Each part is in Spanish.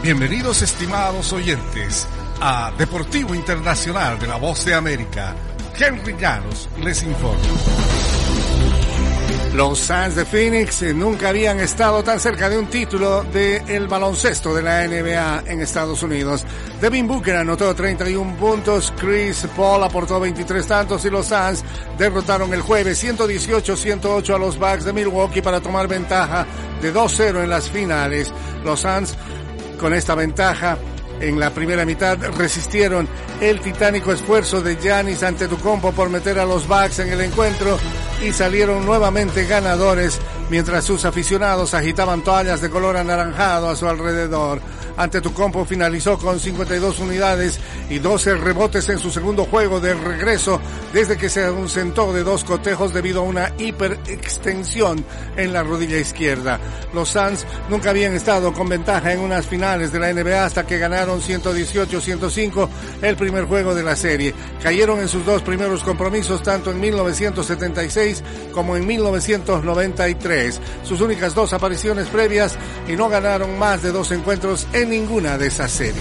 Bienvenidos, estimados oyentes, a Deportivo Internacional de la Voz de América. Henry Llanos les informa. Los Suns de Phoenix nunca habían estado tan cerca de un título del baloncesto de la NBA en Estados Unidos. Devin Booker anotó 31 puntos, Chris Paul aportó 23 tantos y los Suns derrotaron el jueves 118-108 a los Bucks de Milwaukee para tomar ventaja de 2-0 en las finales. Los Suns, con esta ventaja en la primera mitad, resistieron el titánico esfuerzo de Giannis Antetokounmpo por meter a los Bucks en el encuentro y salieron nuevamente ganadores mientras sus aficionados agitaban toallas de color anaranjado a su alrededor. Antetokounmpo finalizó con 52 unidades y 12 rebotes en su segundo juego de regreso desde que se ausentó de 2 cotejos debido a una hiperextensión en la rodilla izquierda. Los Suns nunca habían estado con ventaja en unas finales de la NBA hasta que ganaron 118-105 el primer juego de la serie. Cayeron en sus 2 primeros compromisos tanto en 1976 como en 1993. Sus únicas 2 apariciones previas y no ganaron más de 2 encuentros en ninguna de esas series.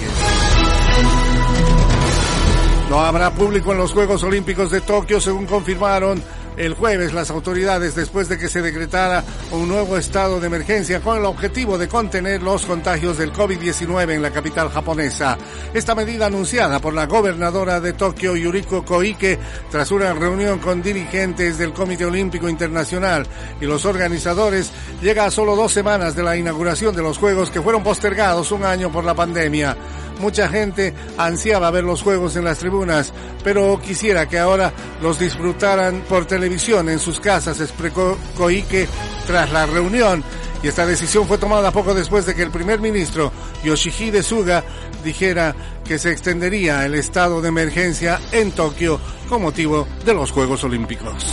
No habrá público en los Juegos Olímpicos de Tokio, según confirmaron el jueves las autoridades después de que se decretara un nuevo estado de emergencia con el objetivo de contener los contagios del COVID-19 en la capital japonesa. Esta medida anunciada por la gobernadora de Tokio, Yuriko Koike, tras una reunión con dirigentes del Comité Olímpico Internacional y los organizadores, llega a solo 2 semanas de la inauguración de los Juegos que fueron postergados un año por la pandemia. Mucha gente ansiaba ver los Juegos en las tribunas, pero quisiera que ahora los disfrutaran por televisión en sus casas, explicó Koike tras la reunión. Y esta decisión fue tomada poco después de que el primer ministro Yoshihide Suga dijera que se extendería el estado de emergencia en Tokio con motivo de los Juegos Olímpicos.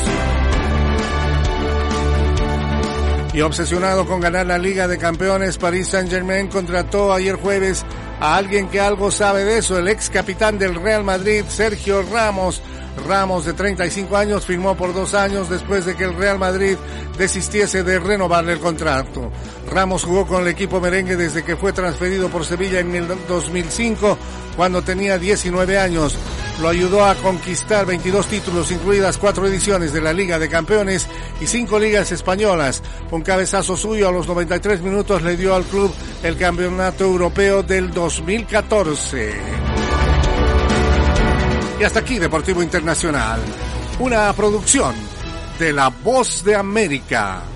Y obsesionado con ganar la Liga de Campeones, Paris Saint-Germain contrató ayer jueves a alguien que algo sabe de eso, el ex capitán del Real Madrid, Sergio Ramos. Ramos, de 35 años, firmó por 2 años después de que el Real Madrid desistiese de renovarle el contrato. Ramos jugó con el equipo merengue desde que fue transferido por Sevilla en el 2005, cuando tenía 19 años. Lo ayudó a conquistar 22 títulos, incluidas 4 ediciones de la Liga de Campeones y 5 ligas españolas. Un cabezazo suyo a los 93 minutos le dio al club el Campeonato Europeo del 2014. Y hasta aquí Deportivo Internacional, una producción de La Voz de América.